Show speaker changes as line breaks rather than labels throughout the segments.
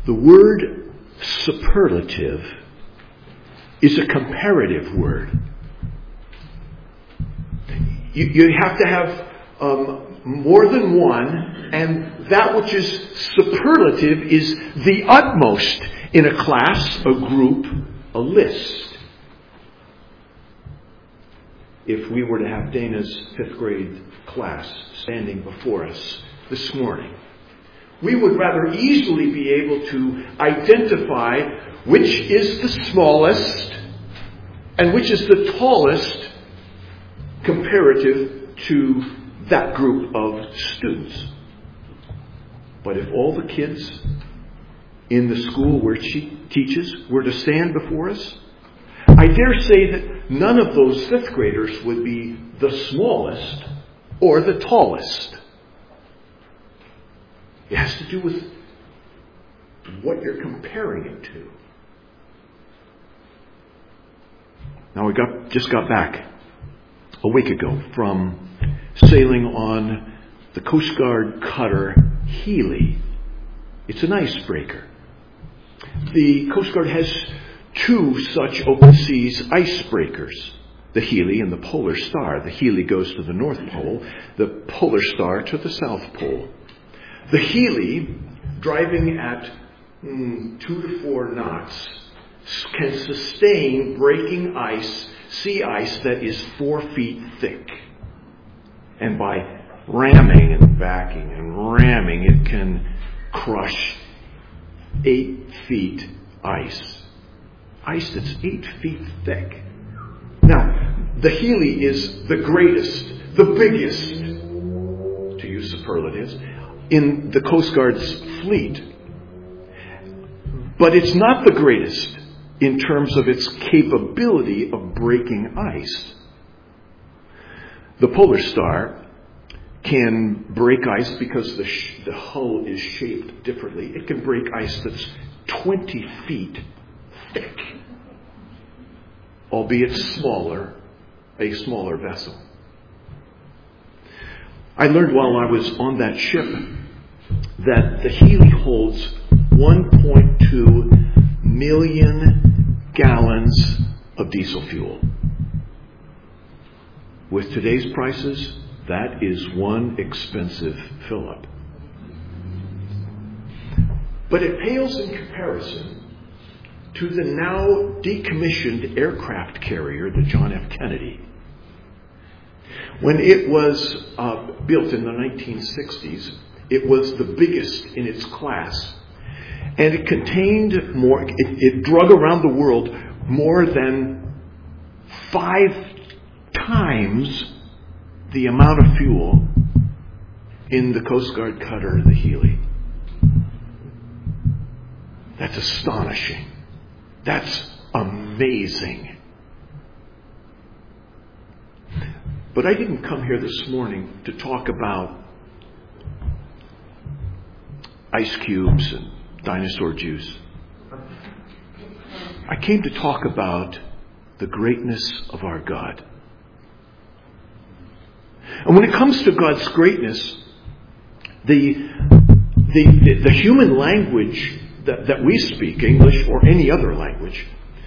The word superlative is a comparative word. You have to have more than one, and that which is superlative is the utmost in a class, a group, a list. If we were to have Dana's 5th grade class standing before us this morning, we would rather easily be able to identify which is the smallest and which is the tallest comparative to that group of students. But if all the kids in the school where she teaches were to stand before us, I dare say that none of those 5th graders would be the smallest or the tallest. It has to do with what you're comparing it to. Now we just got back a week ago from sailing on the Coast Guard cutter Healy. It's an icebreaker. The Coast Guard has 2 such open seas icebreakers, the Healy and the Polar Star. The Healy goes to the North Pole, the Polar Star to the South Pole. The Healy, driving at 2 to 4 knots, can sustain breaking ice, sea ice that is 4 feet thick. And by ramming and backing and ramming, it can crush 8 feet ice. Ice that's 8 feet thick. Now, the Healy is the greatest, the biggest, to use superlatives, in the Coast Guard's fleet. But it's not the greatest in terms of its capability of breaking ice. The Polar Star can break ice because the hull is shaped differently. It can break ice that's 20 feet thick, albeit a smaller vessel. I learned while I was on that ship that the Healy holds 1.2 million gallons of diesel fuel. With today's prices, that is one expensive fill-up. But it pales in comparison to the now decommissioned aircraft carrier, the John F. Kennedy. When it was built in the 1960s, it was the biggest in its class. And it contained it drug around the world more than 5 times the amount of fuel in the Coast Guard cutter, the Healy. That's astonishing. That's amazing. But I didn't come here this morning to talk about ice cubes and dinosaur juice. I came to talk about the greatness of our God. And when it comes to God's greatness, the human language that we speak, English or any other language,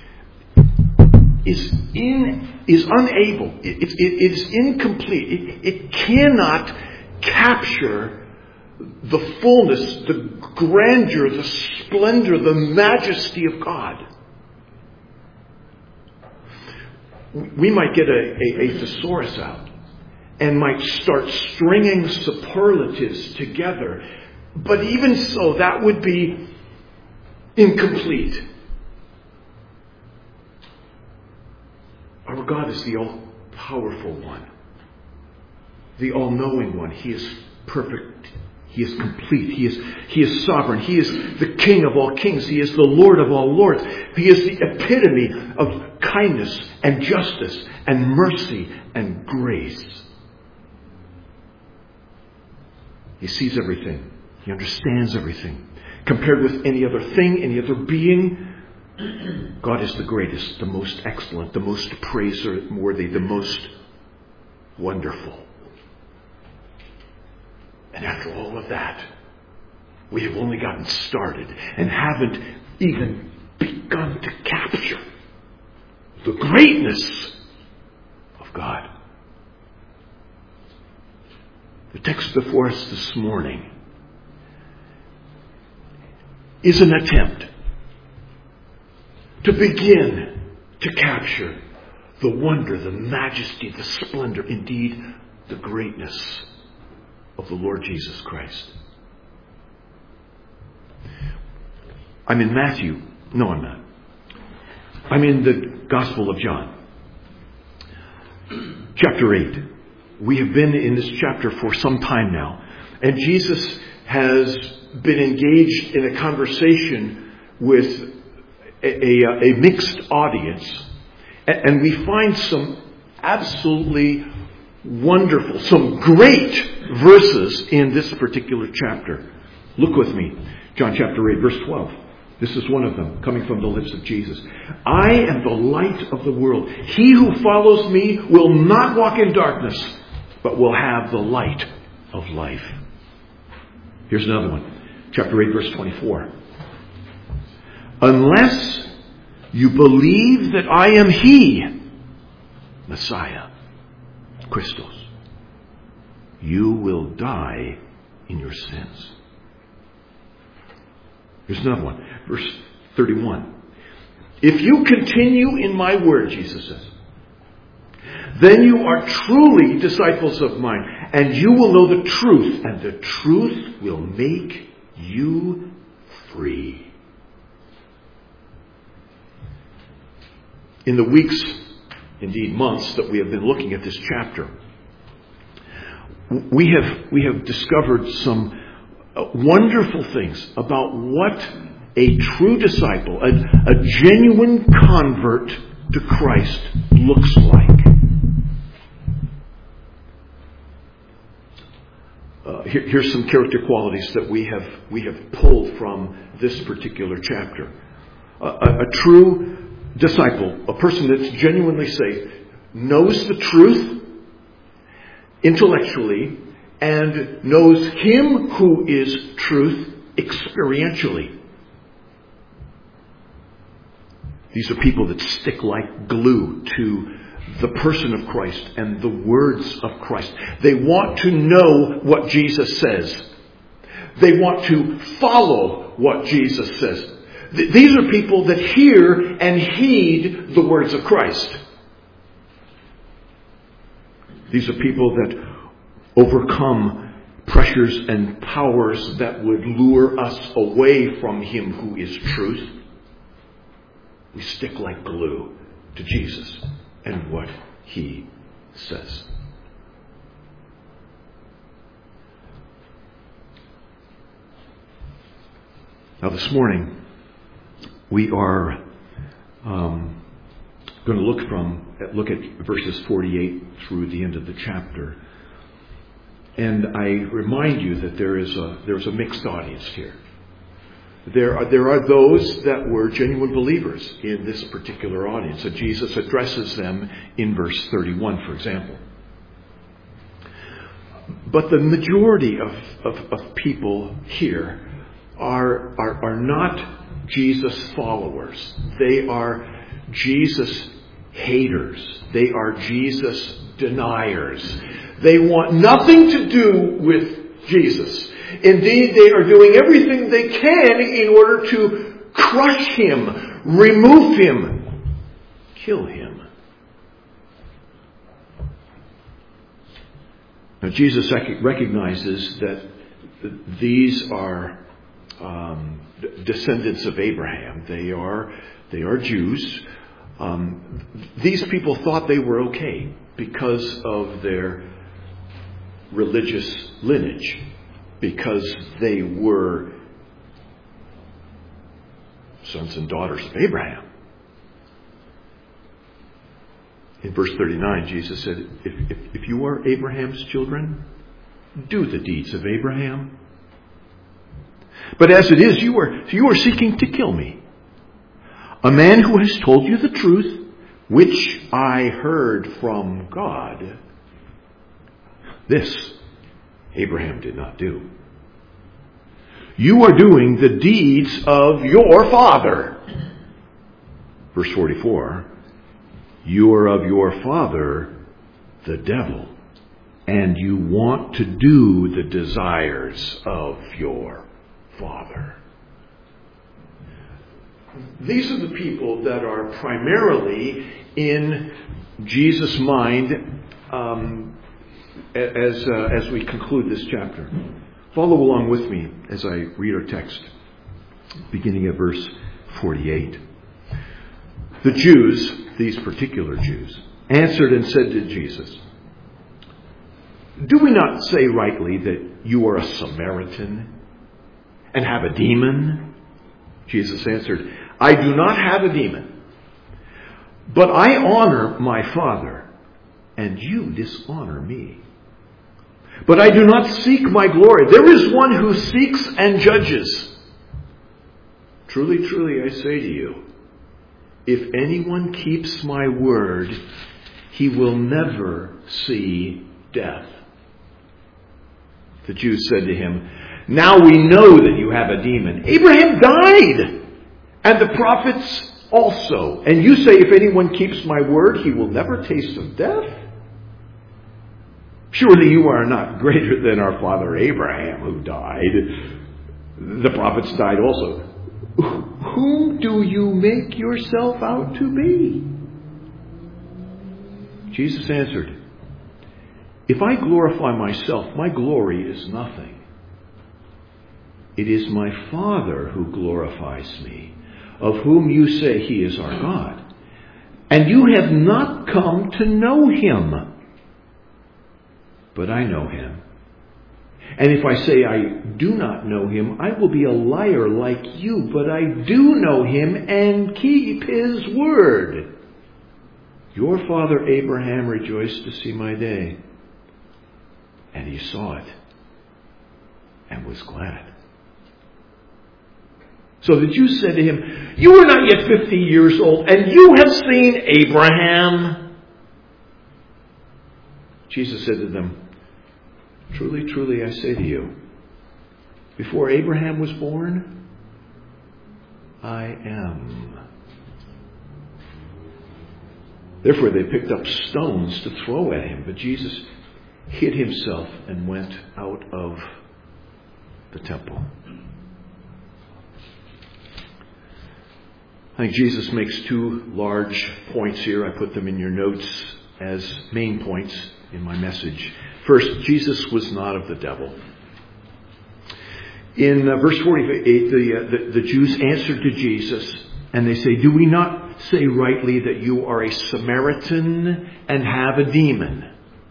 is unable. It is incomplete. It cannot capture the fullness, the grandeur, the splendor, the majesty of God. We might get a thesaurus out and might start stringing superlatives together. But even so, that would be incomplete. Our God is the all-powerful one, the all-knowing one. He is perfect. He is complete. He is sovereign. He is the King of all kings. He is the Lord of all lords. He is the epitome of kindness and justice and mercy and grace. He sees everything. He understands everything. Compared with any other thing, any other being, God is the greatest, the most excellent, the most praiseworthy, the most wonderful. And after all of that, We have only gotten started and haven't even begun to capture the greatness of God. The text before us this morning is an attempt to begin to capture the wonder, the majesty, the splendor, indeed the greatness of the Lord Jesus Christ. I'm in Matthew. No, I'm not. I'm in the Gospel of John. Chapter 8. We have been in this chapter for some time now. And Jesus has been engaged in a conversation with a mixed audience. And we find some absolutely wonderful, some great verses in this particular chapter. Look with me. John chapter 8, verse 12. This is one of them, coming from the lips of Jesus. I am the light of the world. He who follows me will not walk in darkness, but will have the light of life. Here's another one. Chapter 8, verse 24. Unless you believe that I am He, Messiah, Christos, you will die in your sins. Here's another one. Verse 31. If you continue in my word, Jesus says, then you are truly disciples of mine, and you will know the truth, and the truth will make you free. In the weeks, indeed months, that we have been looking at this chapter, we have discovered some wonderful things about what a true disciple, a genuine convert to Christ looks like. Here's some character qualities that we have pulled from this particular chapter. A true disciple, a person that's genuinely saved, knows the truth intellectually and knows Him who is truth experientially. These are people that stick like glue to the person of Christ and the words of Christ. They want to know what Jesus says. They want to follow what Jesus says. These are people that hear and heed the words of Christ. These are people that overcome pressures and powers that would lure us away from Him who is truth. We stick like glue to Jesus and what He says. Now this morning, we are going to look at verses 48 through the end of the chapter. And I remind you that there's a mixed audience here. There are those that were genuine believers in this particular audience. And Jesus addresses them in verse 31, for example. But the majority of people here are not Jesus followers. They are Jesus haters. They are Jesus deniers. They want nothing to do with Jesus. Indeed, they are doing everything they can in order to crush Him, remove Him, kill Him. Now, Jesus recognizes that these are descendants of Abraham. They are Jews. These people thought they were okay because of their religious lineage, because they were sons and daughters of Abraham. In verse 39, Jesus said, if you are Abraham's children, do the deeds of Abraham. But as it is, you are seeking to kill me, a man who has told you the truth, which I heard from God. This Abraham did not do. You are doing the deeds of your father. Verse 44, you are of your father, the devil, and you want to do the desires of your father. These are the people that are primarily in Jesus' mind as we conclude this chapter. Follow along with me as I read our text, beginning at verse 48. The Jews, these particular Jews, answered and said to Jesus, do we not say rightly that you are a Samaritan and have a demon? Jesus answered, I do not have a demon, but I honor my Father, and you dishonor me. But I do not seek my glory. There is one who seeks and judges. Truly, truly, I say to you, if anyone keeps my word, he will never see death. The Jews said to him, now we know that you have a demon. Abraham died, and the prophets also. And you say, if anyone keeps my word, he will never taste of death? Surely you are not greater than our father Abraham, who died. The prophets died also. Whom do you make yourself out to be? Jesus answered, if I glorify myself, my glory is nothing. It is my Father who glorifies me, of whom you say he is our God. And you have not come to know him, but I know him. And if I say I do not know him, I will be a liar like you, but I do know him and keep his word. Your father Abraham rejoiced to see my day, and he saw it and was glad. So the Jews said to him, you are not yet 50 years old, and you have seen Abraham. Jesus said to them, truly, truly, I say to you, before Abraham was born, I am. Therefore they picked up stones to throw at him, but Jesus hid himself and went out of the temple. I think Jesus makes two large points here. I put them in your notes as main points in my message. First, Jesus was not of the devil. In verse 48, the Jews answered to Jesus, and they say, do we not say rightly that you are a Samaritan and have a demon?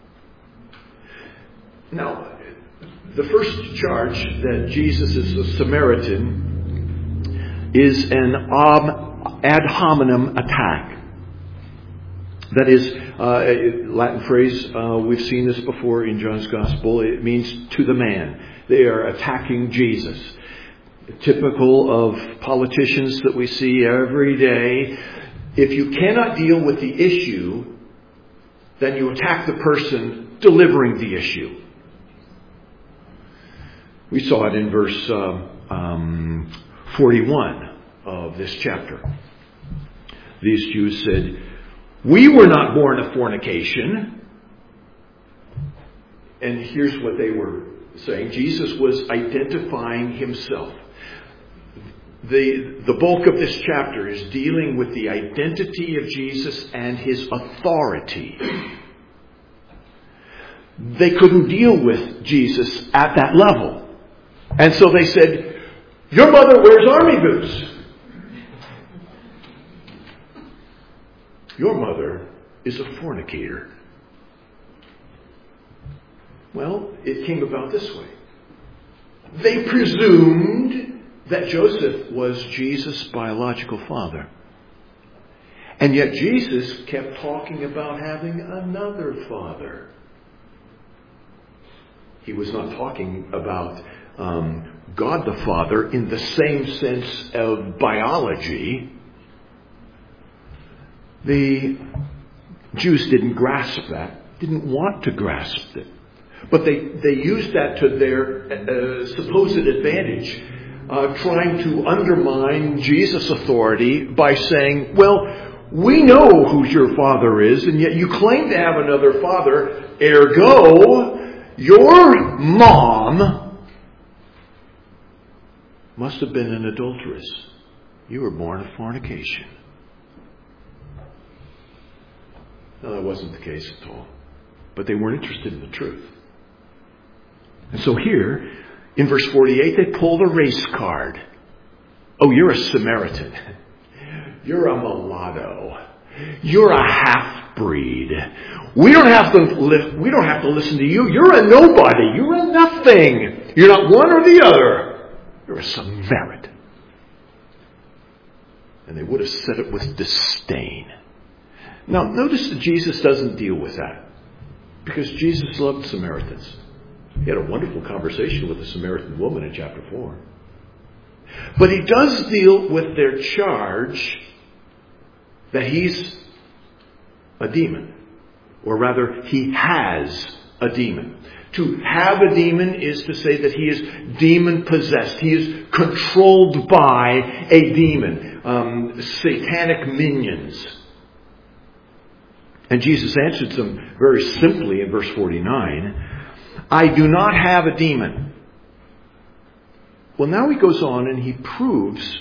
Now, the first charge that Jesus is a Samaritan is an ad hominem attack. That is, Latin phrase, we've seen this before in John's Gospel. It means to the man. They are attacking Jesus. Typical of politicians that we see every day. If you cannot deal with the issue, then you attack the person delivering the issue. We saw it in verse 41 of this chapter. These Jews said, we were not born of fornication. And here's what they were saying. Jesus was identifying himself. The bulk of this chapter is dealing with the identity of Jesus and his authority. They couldn't deal with Jesus at that level. And so they said, your mother wears army boots. Your mother is a fornicator. Well, it came about this way. They presumed that Joseph was Jesus' biological father. And yet Jesus kept talking about having another father. He was not talking about God the Father in the same sense of biology. The Jews didn't grasp that, didn't want to grasp it. But they used that to their supposed advantage, trying to undermine Jesus' authority by saying, well, we know who your father is, and yet you claim to have another father, ergo, your mom must have been an adulteress. You were born of fornication. No, that wasn't the case at all. But they weren't interested in the truth. And so here, in verse 48, they pull the race card. Oh, you're a Samaritan. You're a mulatto. You're a half-breed. We don't have to listen to you. You're a nobody. You're a nothing. You're not one or the other. You're a Samaritan. And they would have said it with disdain. Now, notice that Jesus doesn't deal with that. Because Jesus loved Samaritans. He had a wonderful conversation with the Samaritan woman in chapter 4. But he does deal with their charge that he's a demon. Or rather, he has a demon. To have a demon is to say that he is demon-possessed. He is controlled by a demon. Satanic minions. And Jesus answered them very simply in verse 49. I do not have a demon. Well, now he goes on and he proves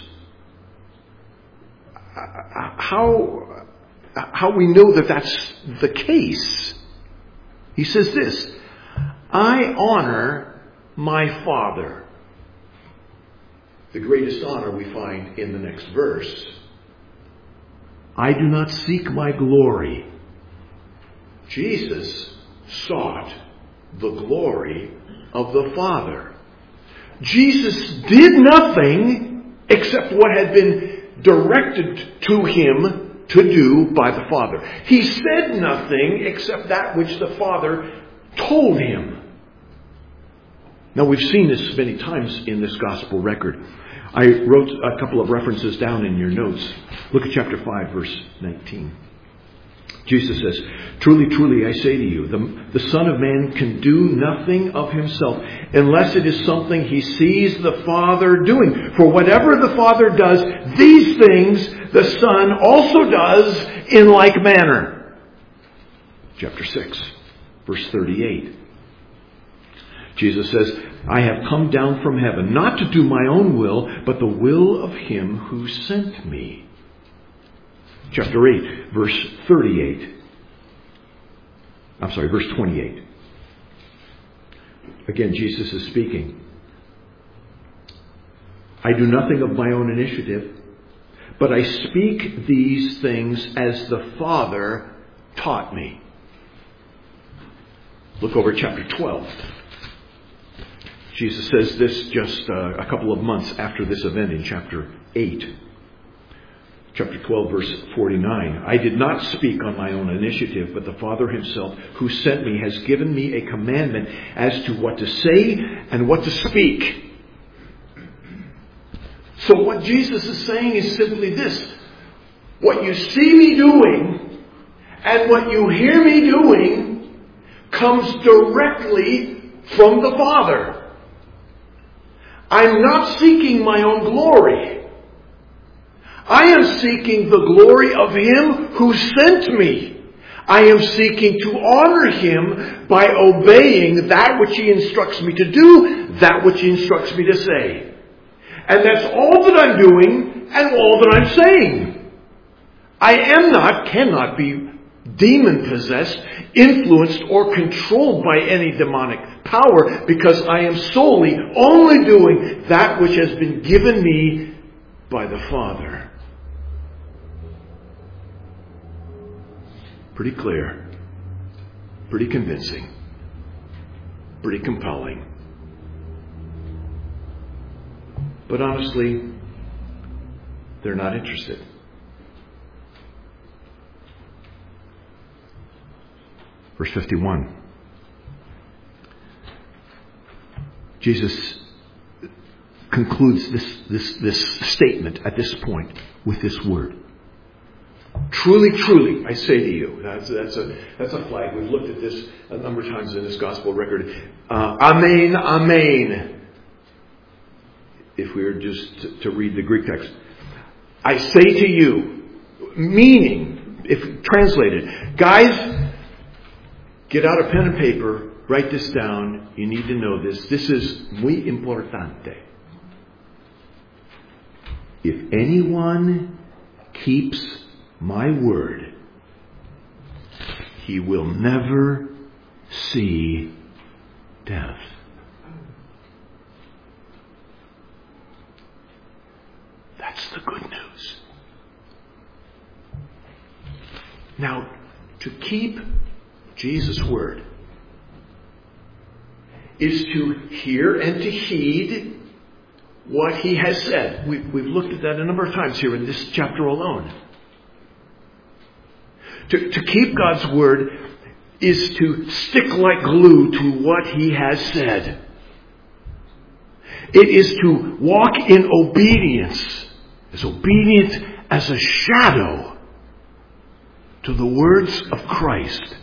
how we know that that's the case. He says this, I honor my Father. The greatest honor we find in the next verse. I do not seek my glory. Jesus sought the glory of the Father. Jesus did nothing except what had been directed to him to do by the Father. He said nothing except that which the Father told him. Now, we've seen this many times in this gospel record. I wrote a couple of references down in your notes. Look at chapter 5, verse 19. Jesus says, truly, truly, I say to you, the Son of Man can do nothing of himself unless it is something he sees the Father doing. For whatever the Father does, these things the Son also does in like manner. Chapter 6, verse 38. Jesus says, I have come down from heaven, not to do my own will, but the will of him who sent me. Chapter 8, verse 38. I'm sorry, verse 28. Again, Jesus is speaking. I do nothing of my own initiative, but I speak these things as the Father taught me. Look over at chapter 12. Jesus says this just a couple of months after this event in chapter 8. Chapter 12, verse 49. I did not speak on my own initiative, but the Father himself who sent me has given me a commandment as to what to say and what to speak. So what Jesus is saying is simply this. What you see me doing and what you hear me doing comes directly from the Father. I'm not seeking my own glory. I am seeking the glory of him who sent me. I am seeking to honor him by obeying that which he instructs me to do, that which he instructs me to say. And that's all that I'm doing and all that I'm saying. I cannot be demon-possessed, influenced, or controlled by any demonic power because I am solely only doing that which has been given me by the Father. Pretty clear, pretty convincing, pretty compelling. But honestly, they're not interested. Verse 51. Jesus concludes this statement at this point with this word. Truly, truly, I say to you. That's a flag. We've looked at this a number of times in this gospel record. Amen, amen. If we were just to read the Greek text. I say to you, meaning, if translated, guys, get out a pen and paper, write this down. You need to know this. This is muy importante. If anyone keeps my word, he will never see death. That's the good news. Now, to keep Jesus' word is to hear and to heed what he has said. We've looked at that a number of times here in this chapter alone. To keep God's word is to stick like glue to what he has said. It is to walk in obedience, as obedient as a shadow to the words of Christ.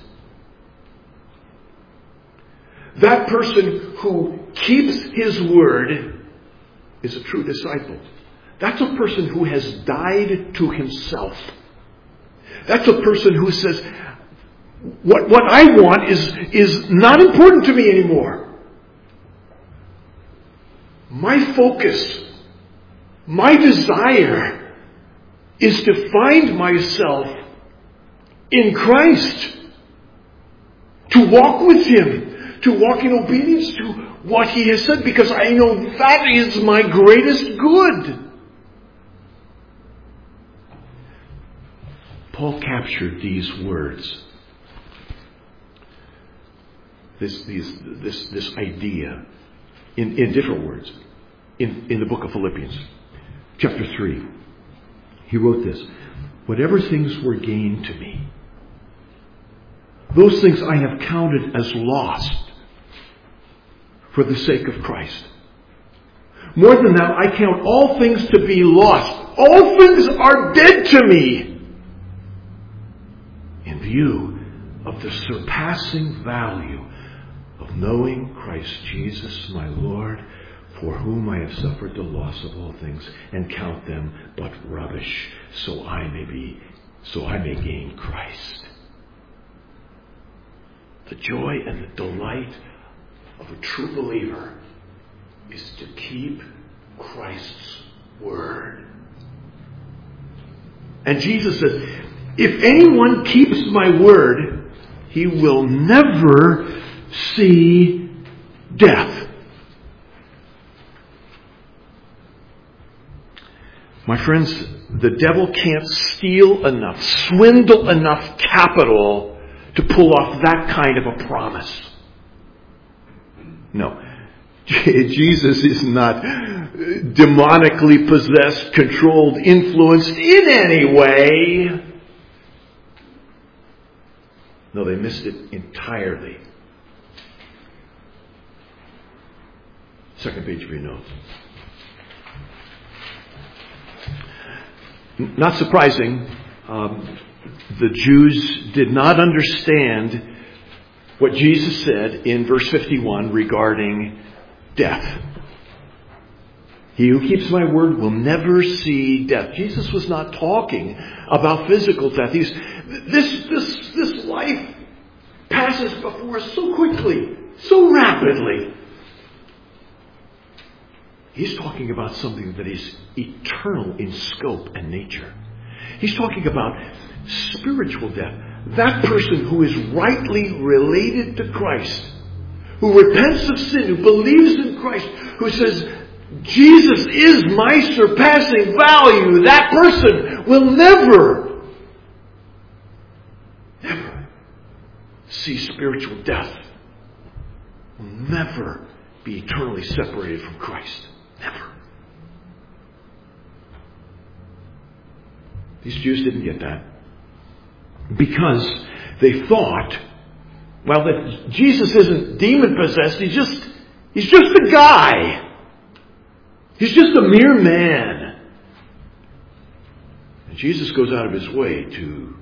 That person who keeps his word is a true disciple. That's a person who has died to himself. That's a person who says, what I want is not important to me anymore. My focus, my desire is to find myself in Christ, to walk with him, to walk in obedience to what he has said, because I know that is my greatest good. Paul captured these words, this idea in different words in the book of Philippians, chapter 3. He wrote this: whatever things were gained to me, those things I have counted as lost for the sake of Christ. More than that, I count all things to be lost. All things are dead to me in view of the surpassing value of knowing Christ Jesus my Lord, for whom I have suffered the loss of all things, and count them but rubbish, so I may gain Christ. The joy and the delight of a true believer is to keep Christ's word. And Jesus said, if anyone keeps my word, he will never see death. My friends, the devil can't steal enough, swindle enough capital to pull off that kind of a promise. No. Jesus is not demonically possessed, controlled, influenced in any way. No, they missed it entirely. Second page of your notes. Not surprising, the Jews did not understand what Jesus said in verse 51 regarding death. He who keeps my word will never see death. Jesus was not talking about physical death. This life passes before us so quickly, so rapidly. He's talking about something that is eternal in scope and nature. He's talking about spiritual death. That person who is rightly related to Christ, who repents of sin, who believes in Christ, who says, Jesus is my surpassing value, that person will never see spiritual death, will never be eternally separated from Christ. Never. These Jews didn't get that because they thought, well, that Jesus isn't demon possessed. He's just a guy. He's just a mere man. And Jesus goes out of his way to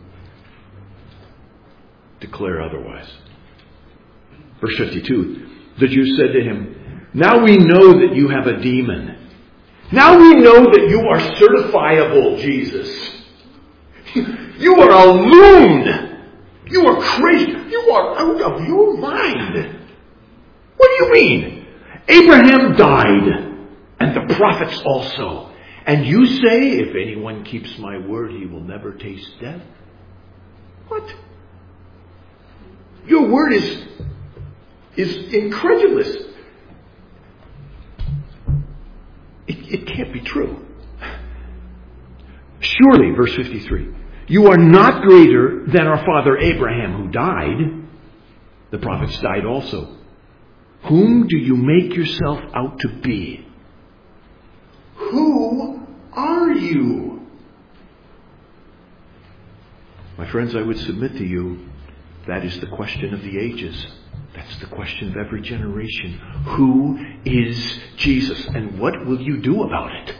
declare otherwise. Verse 52, the Jews said to him, now we know that you have a demon. Now we know that you are certifiable, Jesus. You are a loon. You are crazy. You are out of your mind. What do you mean? Abraham died, and the prophets also. And you say, if anyone keeps my word, he will never taste death? What? Your word is incredulous. It can't be true. Surely, verse 53, you are not greater than our father Abraham, who died. The prophets died also. Whom do you make yourself out to be? Who are you? My friends, I would submit to you, that is the question of the ages. That's the question of every generation. Who is Jesus? And what will you do about it?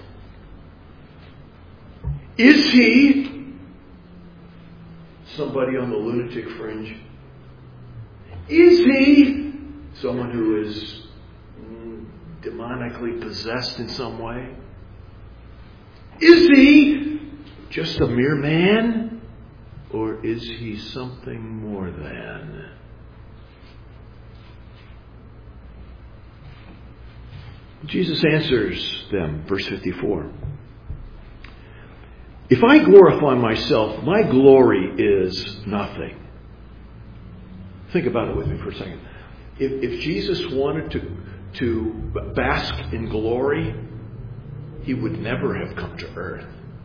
Is he somebody on the lunatic fringe? Is he someone who is demonically possessed in some way? Is he just a mere man? Or is he something more than? Jesus answers them, verse 54. If I glorify myself, my glory is nothing. Think about it with me for a second. If Jesus wanted to bask in glory, he would never have come to earth.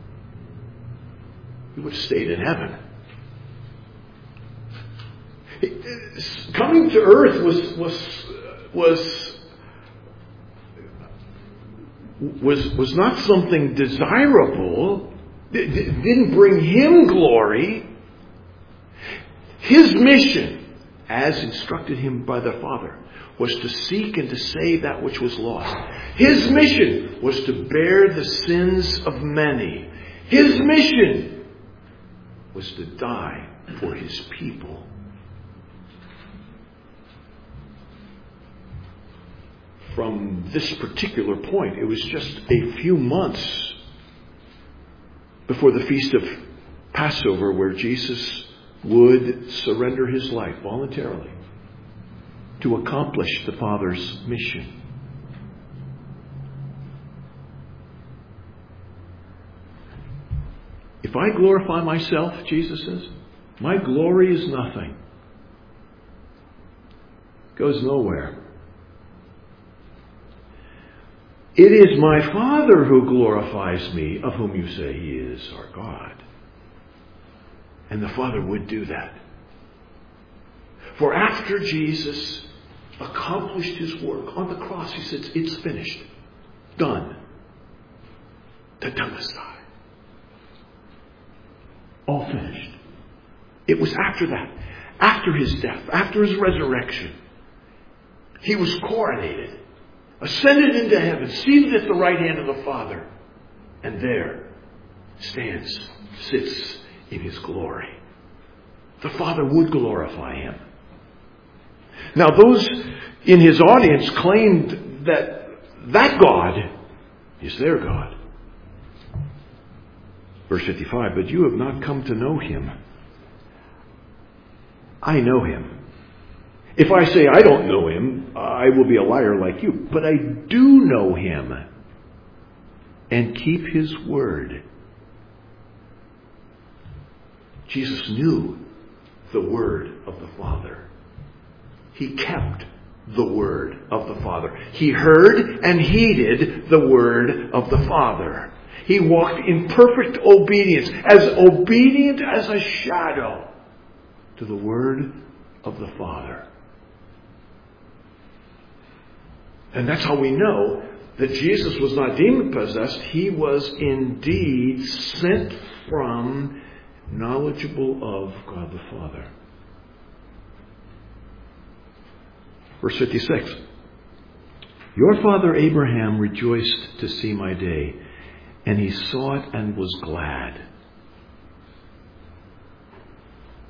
He would have stayed in heaven. Coming to earth was not something desirable. It didn't bring him glory. His mission, as instructed him by the Father, was to seek and to save that which was lost. His mission was to bear the sins of many. His mission was to die for his people. From this particular point, it was just a few months before the Feast of Passover where Jesus would surrender his life voluntarily to accomplish the Father's mission. If I glorify myself, Jesus says, my glory is nothing. It goes nowhere. It is my Father who glorifies me, of whom you say he is our God. And the Father would do that. For after Jesus accomplished his work on the cross, he said, it's finished. Done. Tetelestai. All finished. It was after that, after his death, after his resurrection, he was coronated, ascended into heaven, seated at the right hand of the Father, and there sits in his glory. The Father would glorify him. Now those in his audience claimed that God is their God. Verse 55, but you have not come to know him. I know him. If I say I don't know him, I will be a liar like you. But I do know him and keep his word. Jesus knew the word of the Father. He kept the word of the Father. He heard and heeded the word of the Father. He walked in perfect obedience as a shadow to the word of the Father. And that's how we know that Jesus was not demon-possessed. He was indeed sent from, knowledgeable of God the Father. Verse 56. Your father Abraham rejoiced to see my day, and he saw it and was glad.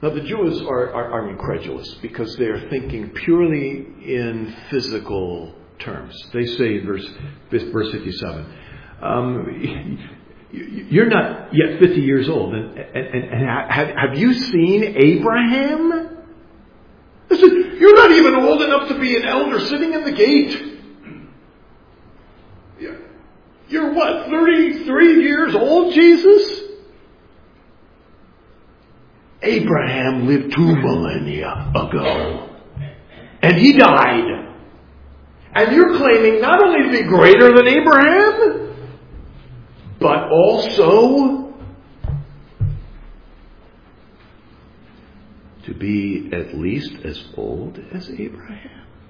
Now the Jews are incredulous because they are thinking purely in physical terms. They say in verse 57, you're not yet 50 years old, and have you seen Abraham? Listen, you're not even old enough to be an elder sitting in the gate. You're what, 33 years old, Jesus? Abraham lived 2 millennia ago. And he died. And you're claiming not only to be greater than Abraham, but also to be at least as old as Abraham.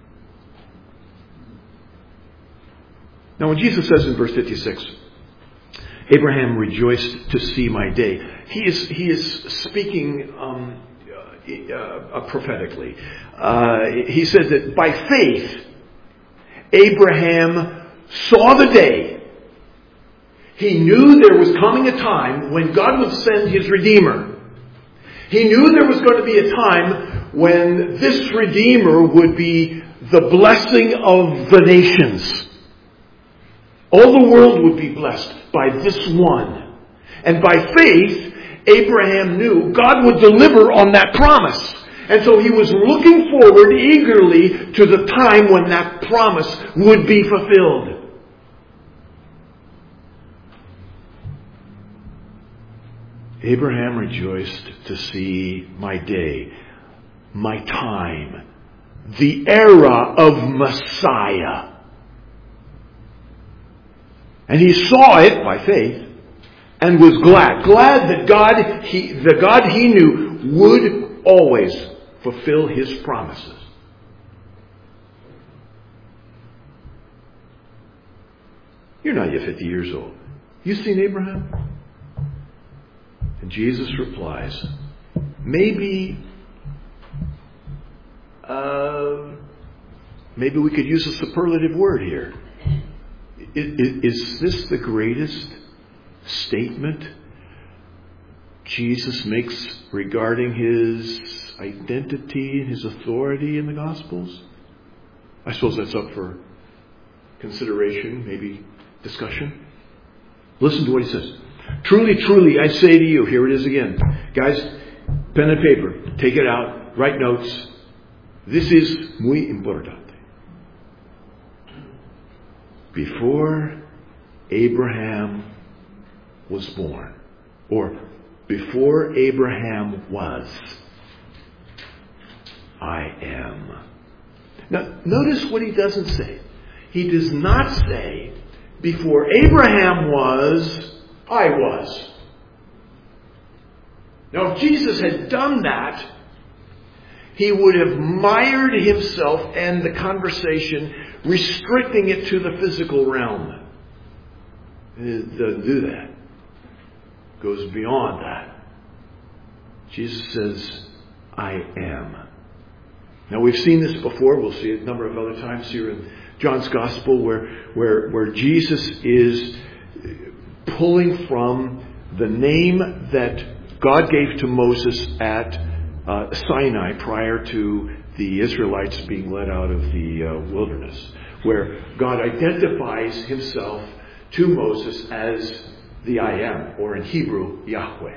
Now when Jesus says in verse 56, Abraham rejoiced to see my day, he is speaking prophetically. He said that by faith, Abraham saw the day. He knew there was coming a time when God would send his Redeemer. He knew there was going to be a time when this Redeemer would be the blessing of the nations. All the world would be blessed by this one. And by faith, Abraham knew God would deliver on that promise. And so he was looking forward eagerly to the time when that promise would be fulfilled. Abraham rejoiced to see my day, my time, the era of Messiah. And he saw it by faith and was glad. Glad that the God he knew would always fulfill his promises. You're not yet 50 years old. You seen Abraham? And Jesus replies, maybe we could use a superlative word here. Is this the greatest statement Jesus makes regarding his identity and his authority in the Gospels? I suppose that's up for consideration, maybe discussion. Listen to what he says. Truly, truly, I say to you, here it is again. Guys, pen and paper, take it out, write notes. This is muy importante. Before Abraham was born, or before Abraham was, I am. Now, notice what he doesn't say. He does not say, before Abraham was, I was. Now, if Jesus had done that, he would have mired himself and the conversation, restricting it to the physical realm. It doesn't do that. It goes beyond that. Jesus says, I am. Now we've seen this before. We'll see it a number of other times here in John's Gospel where Jesus is pulling from the name that God gave to Moses at Sinai prior to the Israelites being led out of the wilderness, where God identifies himself to Moses as the I am, or in Hebrew, Yahweh.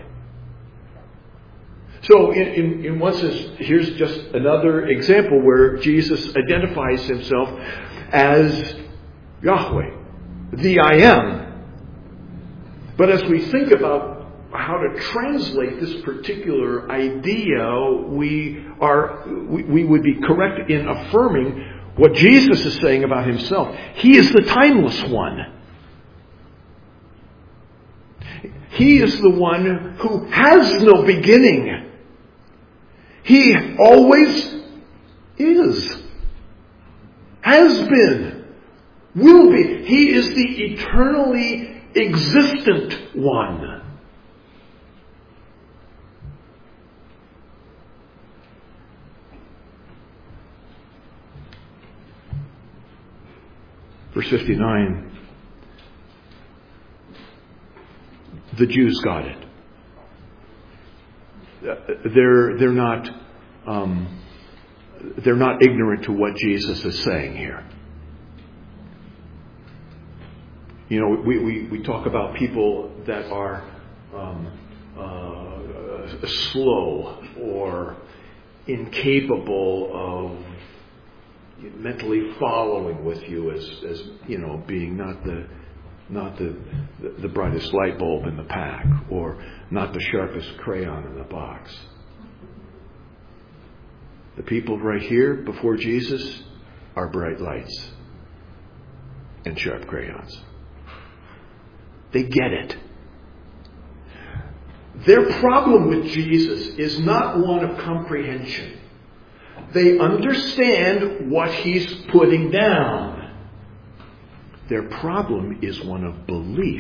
So in one sense, here's just another example where Jesus identifies himself as Yahweh, the I am. But as we think about how to translate this particular idea, we would be correct in affirming what Jesus is saying about himself. He is the timeless one. He is the one who has no beginning. He always is, has been, will be. He is the eternally existent one. Verse 59, the Jews got it. they're not ignorant to what Jesus is saying here. You know, we talk about people that are slow or incapable of mentally following with you as you know, being not the brightest light bulb in the pack or not the sharpest crayon in the box. The people right here before Jesus are bright lights and sharp crayons. They get it. Their problem with Jesus is not one of comprehension. They understand what he's putting down. Their problem is one of belief.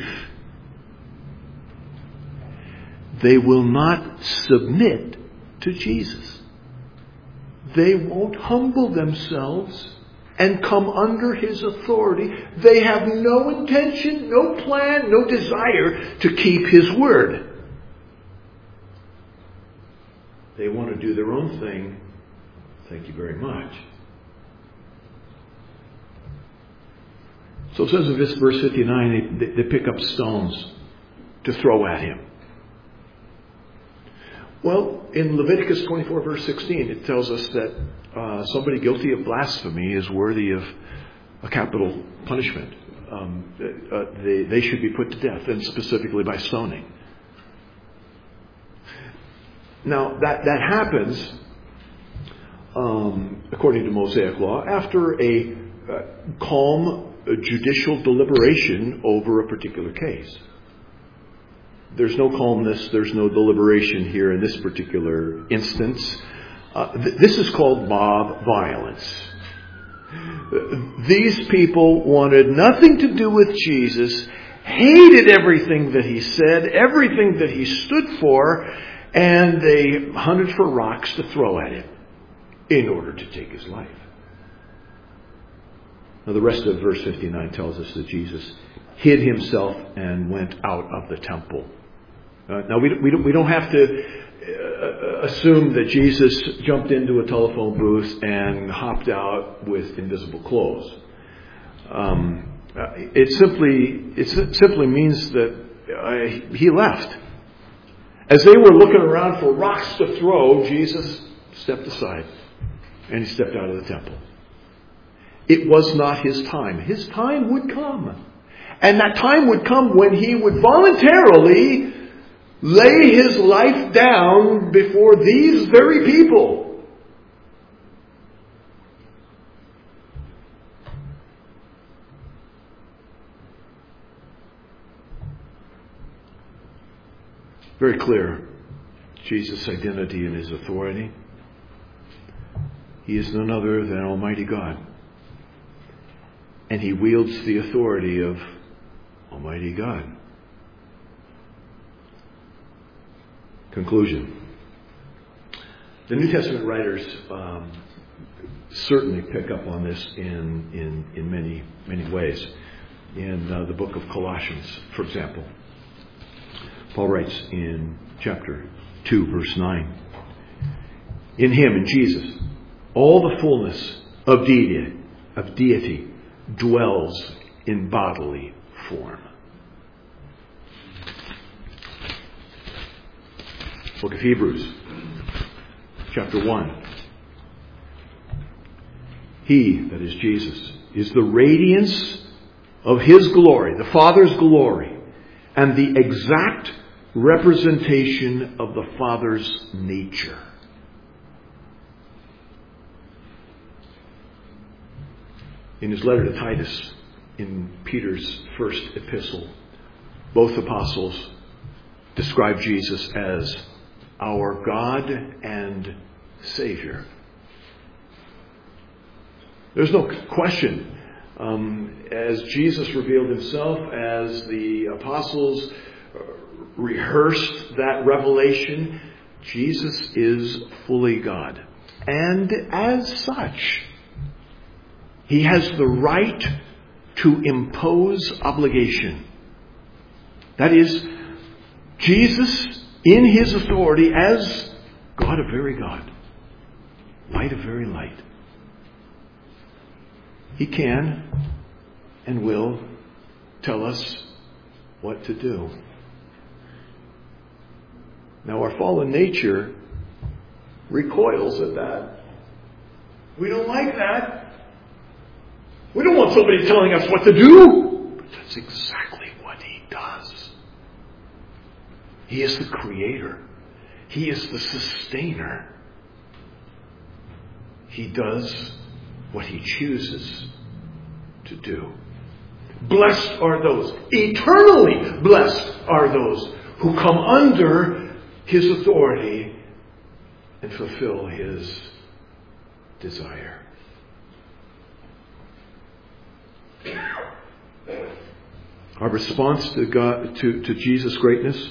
They will not submit to Jesus. They won't humble themselves and come under his authority. They have no intention, no plan, no desire to keep his word. They want to do their own thing. Thank you very much. So it says in this verse 59, they pick up stones to throw at him. Well, in Leviticus 24, verse 16, it tells us that somebody guilty of blasphemy is worthy of a capital punishment. They should be put to death, and specifically by stoning. Now, that happens, according to Mosaic law, after a calm judicial deliberation over a particular case. There's no calmness, there's no deliberation here in this particular instance. This is called mob violence. These people wanted nothing to do with Jesus, hated everything that he said, everything that he stood for, and they hunted for rocks to throw at him in order to take his life. Now the rest of verse 59 tells us that Jesus hid himself and went out of the temple. Now we don't have to assume that Jesus jumped into a telephone booth and hopped out with invisible clothes. It simply means that he left. As they were looking around for rocks to throw, Jesus stepped aside and he stepped out of the temple. It was not his time. His time would come. And that time would come when he would voluntarily lay his life down before these very people. Very clear, Jesus' identity and his authority. He is none other than Almighty God. And he wields the authority of Almighty God. Conclusion. The New Testament writers certainly pick up on this in many ways. In the book of Colossians, for example, Paul writes in chapter 2, verse 9, in him, in Jesus, all the fullness of deity dwells in bodily form. Book of Hebrews, chapter 1. He, that is Jesus, is the radiance of his glory, the Father's glory, and the exact representation of the Father's nature. In his letter to Titus, in Peter's first epistle, both apostles describe Jesus as our God and Savior. There's no question. As Jesus revealed himself, as the apostles rehearsed that revelation, Jesus is fully God. And as such, he has the right to impose obligation. That is, Jesus, in his authority as God of very God, light of very light. He can and will tell us what to do. Now, our fallen nature recoils at that. We don't like that. We don't want somebody telling us what to do. But that's exactly what He does. He is the Creator. He is the Sustainer. He does what He chooses to do. Blessed are those, eternally blessed are those who come under His authority and fulfill His desire. Our response to God, to Jesus' greatness,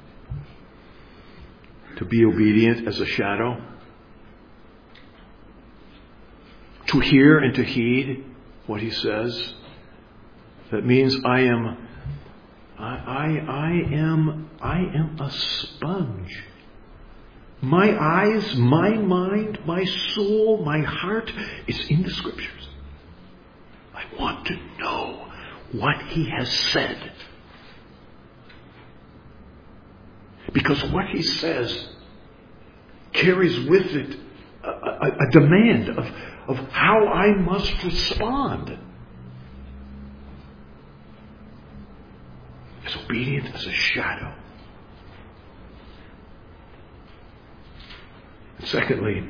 to be obedient as a shadow, to hear and to heed what He says. That means I am a sponge. My eyes, my mind, my soul, my heart is in the Scriptures. I want to know what He has said. Because what He says carries with it a demand of how I must respond. As obedient as a shadow. And secondly,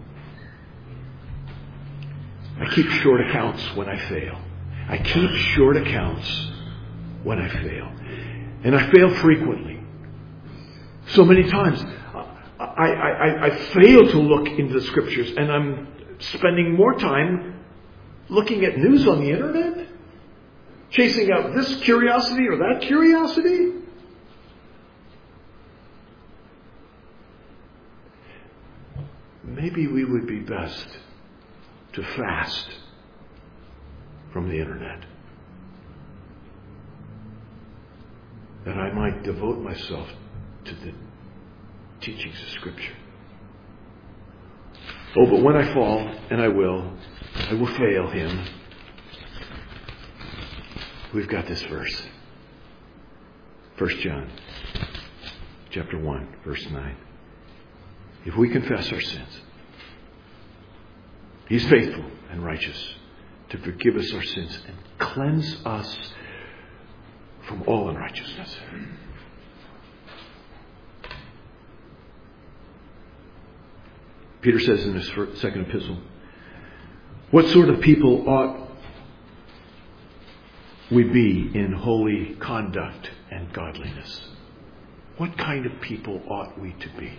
I keep short accounts when I fail. I keep short accounts when I fail. And I fail frequently. So many times I fail to look into the Scriptures, and I'm spending more time looking at news on the internet, chasing out this curiosity or that curiosity. Maybe we would be best to fast from the internet, that I might devote myself to the teachings of Scripture. Oh, but when I fall, and I will fail Him. We've got this verse. 1 John chapter 1, verse 9. If we confess our sins, He's faithful and righteous to forgive us our sins and cleanse us from all unrighteousness. Peter says in his second epistle, what sort of people ought we be in holy conduct and godliness? What kind of people ought we to be?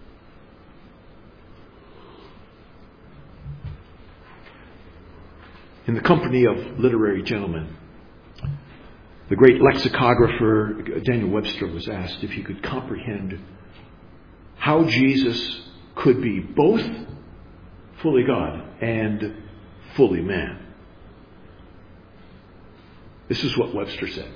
In the company of literary gentlemen, the great lexicographer Daniel Webster was asked if he could comprehend how Jesus could be both fully God and fully man. This is what Webster said.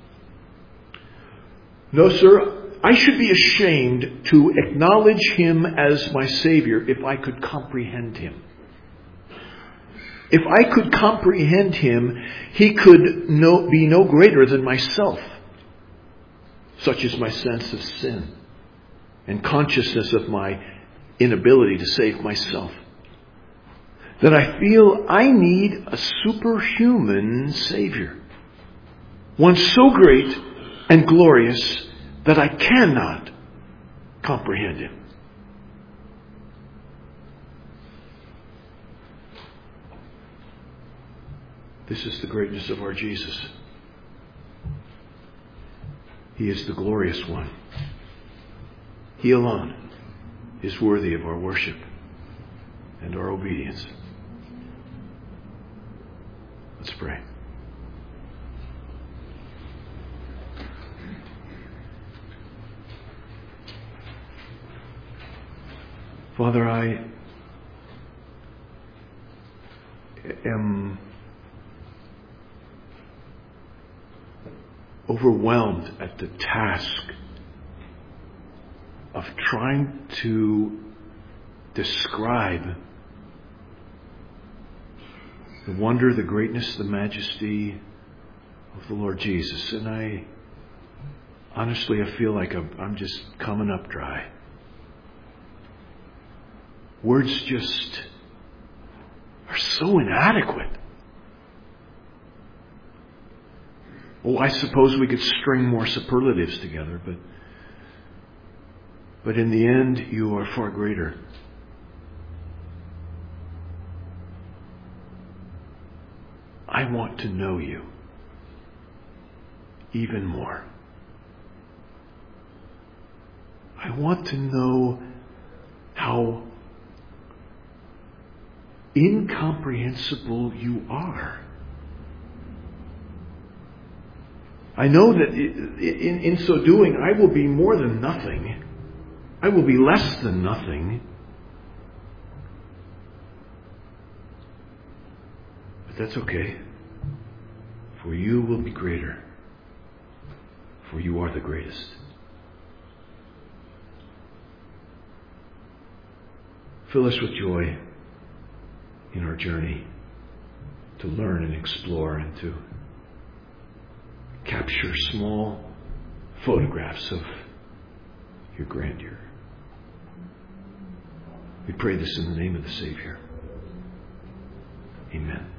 No, sir, I should be ashamed to acknowledge Him as my Savior if I could comprehend Him. If I could comprehend Him, He could be no greater than myself. Such is my sense of sin and consciousness of my inability to save myself, that I feel I need a superhuman Savior. One so great and glorious that I cannot comprehend Him. This is the greatness of our Jesus. He is the glorious one. He alone is worthy of our worship and our obedience. Let's pray. Father, I am overwhelmed at the task of trying to describe the wonder, the greatness, the majesty of the Lord Jesus. And honestly, I feel like I'm just coming up dry. Words just are so inadequate. Oh, I suppose we could string more superlatives together, but in the end, you are far greater. I want to know you even more. I want to know how incomprehensible you are. I know that in so doing, I will be more than nothing. I will be less than nothing. But that's okay. For you will be greater. For you are the greatest. Fill us with joy in our journey to learn and explore and to capture small photographs of your grandeur. We pray this in the name of the Savior. Amen.